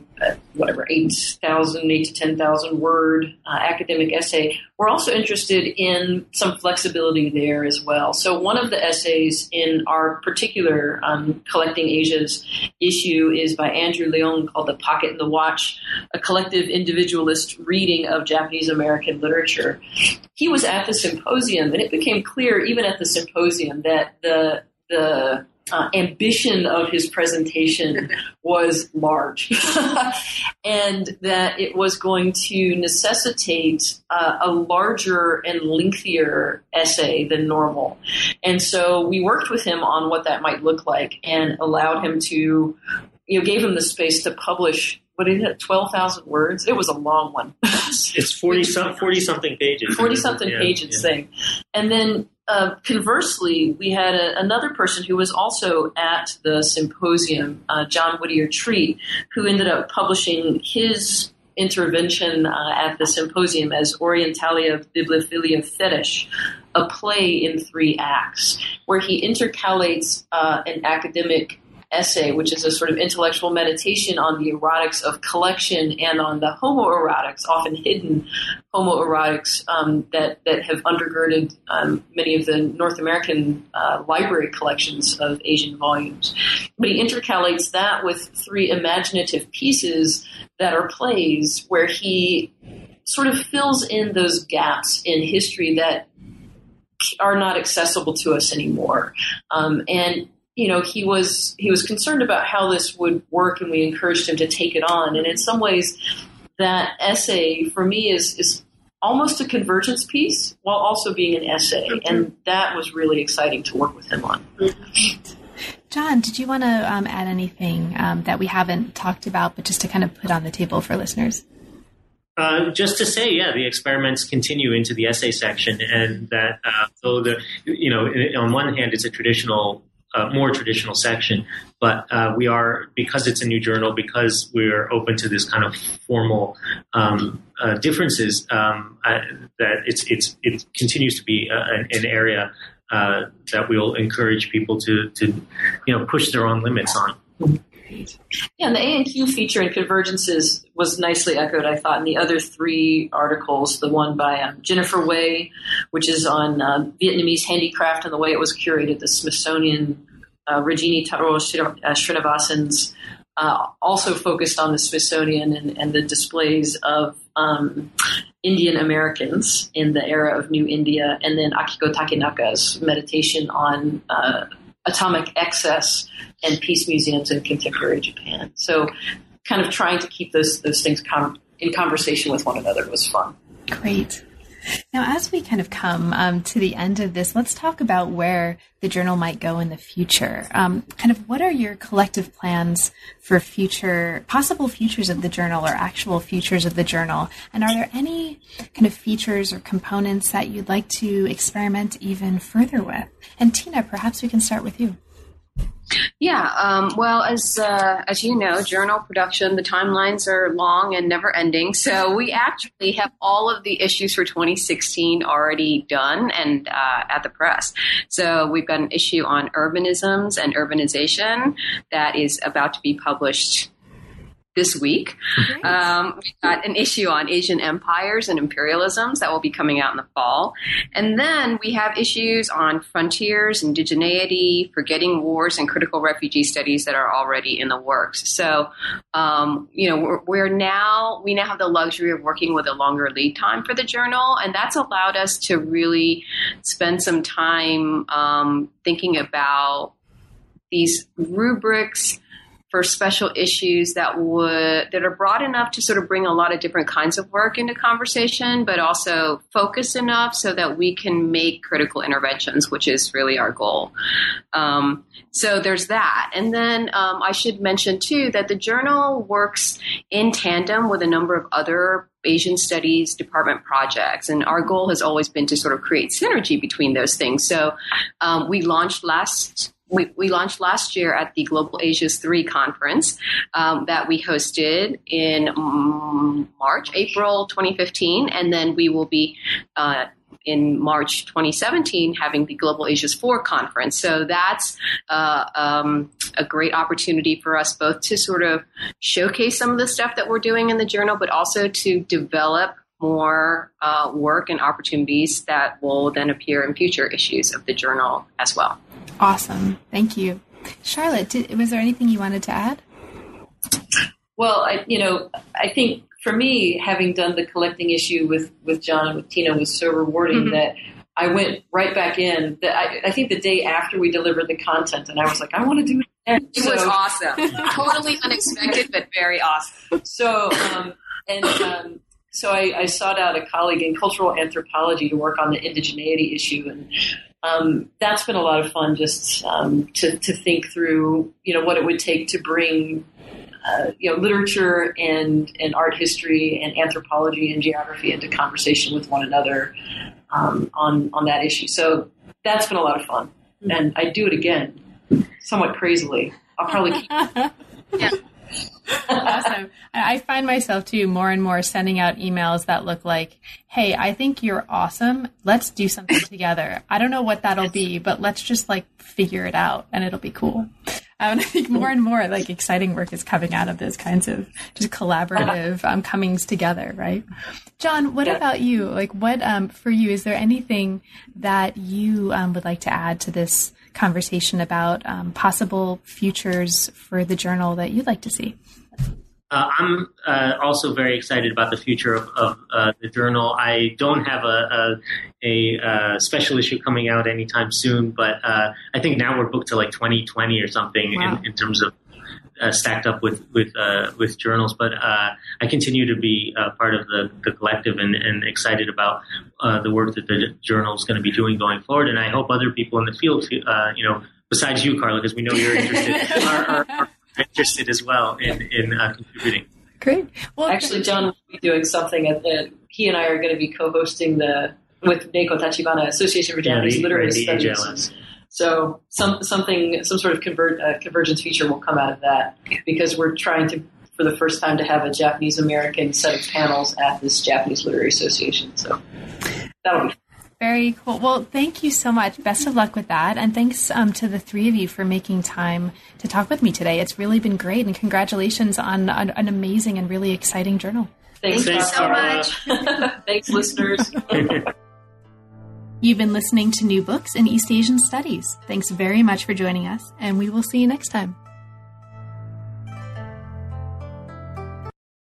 8,000 to 10,000 word academic essay, we're also interested in some flexibility there as well. So one of the essays in our particular Collecting Asia's issue is by Andrew Leung, called The Pocket and the Watch, a collective individualist reading of Japanese American literature. He was at the symposium, and it became clear even at the symposium that the ambition of his presentation was large and that it was going to necessitate a larger and lengthier essay than normal. And so we worked with him on what that might look like and allowed him to, gave him the space to publish, 12,000 words? It was a long one. It's 40-something pages. 40-something pages thing. And then conversely, we had another person who was also at the symposium, John Whittier Treat, who ended up publishing his intervention at the symposium as Orientalia Bibliophilia Fetish, a play in 3 acts, where he intercalates an academic essay, which is a sort of intellectual meditation on the erotics of collection and on the homoerotics, often hidden homoerotics that have undergirded many of the North American library collections of Asian volumes. But he intercalates that with 3 imaginative pieces that are plays where he sort of fills in those gaps in history that are not accessible to us anymore. And he was concerned about how this would work, and we encouraged him to take it on. And in some ways, that essay for me is almost a convergence piece while also being an essay. And that was really exciting to work with him on. John, did you want to add anything that we haven't talked about, but just to kind of put on the table for listeners? Just to say, the experiments continue into the essay section, and that though on one hand it's a traditional, more traditional section, but we are, because it's a new journal, because we're open to this kind of formal differences, that it continues to be an area that we'll encourage people to push their own limits on. Yeah, and the A&Q feature in Convergences was nicely echoed, I thought, in the other 3 articles. The one by Jennifer Wei, which is on Vietnamese handicraft and the way it was curated, the Smithsonian, Rajini Taro Srinivasan's also focused on the Smithsonian and the displays of Indian Americans in the era of New India, and then Akiko Takenaka's meditation on atomic excess and peace museums in contemporary Japan. So kind of trying to keep those things in conversation with one another was fun. Great. Now, as we kind of come to the end of this, let's talk about where the journal might go in the future. Kind of what are your collective plans for possible futures of the journal or actual futures of the journal? And are there any kind of features or components that you'd like to experiment even further with? And Tina, perhaps we can start with you. Yeah, well, as you know, journal production, the timelines are long and never ending. So we actually have all of the issues for 2016 already done and at the press. So we've got an issue on urbanisms and urbanization that is about to be published this week. We've got an issue on Asian empires and imperialisms that will be coming out in the fall. And then we have issues on frontiers, indigeneity, forgetting wars, and critical refugee studies that are already in the works. So, we now have the luxury of working with a longer lead time for the journal. And that's allowed us to really spend some time thinking about these rubrics for special issues that are broad enough to sort of bring a lot of different kinds of work into conversation, but also focused enough so that we can make critical interventions, which is really our goal. So there's that. And then I should mention, too, that the journal works in tandem with a number of other Asian Studies Department projects. And our goal has always been to sort of create synergy between those things. So we launched last year at the Global Asia's 3 conference that we hosted in April 2015. And then we will be in March 2017 having the Global Asia's 4 conference. So that's a great opportunity for us both to sort of showcase some of the stuff that we're doing in the journal, but also to develop more work and opportunities that will then appear in future issues of the journal as well. Awesome. Thank you. Charlotte, was there anything you wanted to add? Well, I think for me, having done the collecting issue with John and with Tina was so rewarding that I went right back in. I think the day after we delivered the content, and I was like, I want to do it again. It was awesome. Totally unexpected, but very awesome. So I sought out a colleague in cultural anthropology to work on the indigeneity issue, and that's been a lot of fun just to think through, what it would take to bring, literature and art history and anthropology and geography into conversation with one another on that issue. So that's been a lot of fun, and I'd do it again, somewhat crazily. I'll probably keep. Yeah. Awesome. I find myself too more and more sending out emails that look like, hey, I think you're awesome. Let's do something together. I don't know what that'll be, but let's just like figure it out and it'll be cool. I think more and more like exciting work is coming out of those kinds of just collaborative comings together, right? John, what about you? Like what, for you, is there anything that you would like to add to this conversation about possible futures for the journal that you'd like to see? I'm also very excited about the future of the journal. I don't have a special issue coming out anytime soon, but I think now we're booked to like 2020 or something. Wow. in terms of stacked up with journals. But I continue to be part of the collective and excited about the work that the journal is going to be doing going forward. And I hope other people in the field, besides you, Carla, because we know you're interested, are interested as well in contributing. Great. Well, actually, John will be doing something he and I are going to be co-hosting with Neiko Tachibana Association for Japanese Literary Studies. AJLS. So some sort of convergence feature will come out of that, because we're trying to, for the first time, to have a Japanese American set of panels at this Japanese Literary Association. So that'll be very cool. Well, thank you so much. Best of luck with that. And thanks to the three of you for making time to talk with me today. It's really been great. And congratulations on an amazing and really exciting journal. Thanks so much. Thanks, listeners. You've been listening to New Books in East Asian Studies. Thanks very much for joining us, and we will see you next time.